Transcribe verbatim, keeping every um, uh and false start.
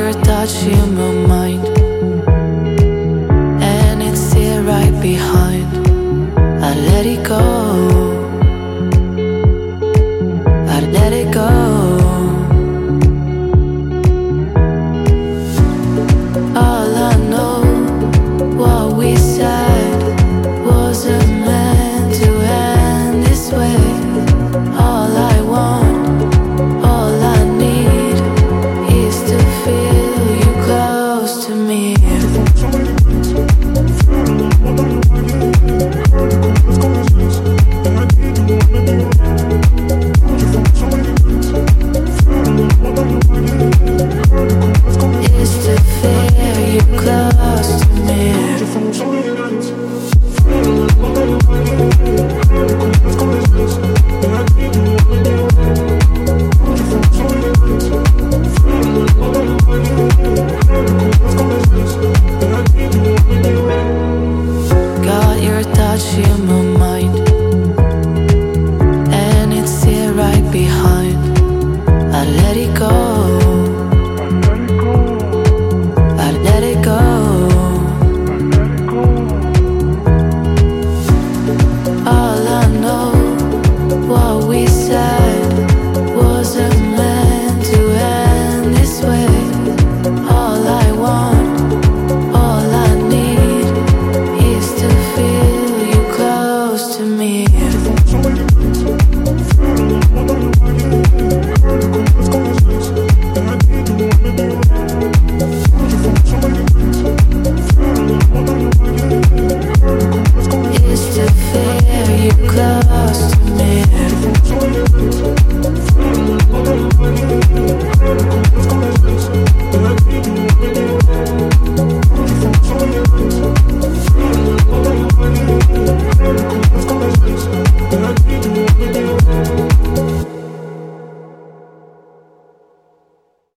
your touch in my mind, and it's here right behind. I let it go, I let it go. All I know, what we said wasn't meant to end this way. All I want, all I need is to feel you close to me. Is to feel you close to me. Got your touch in my mind,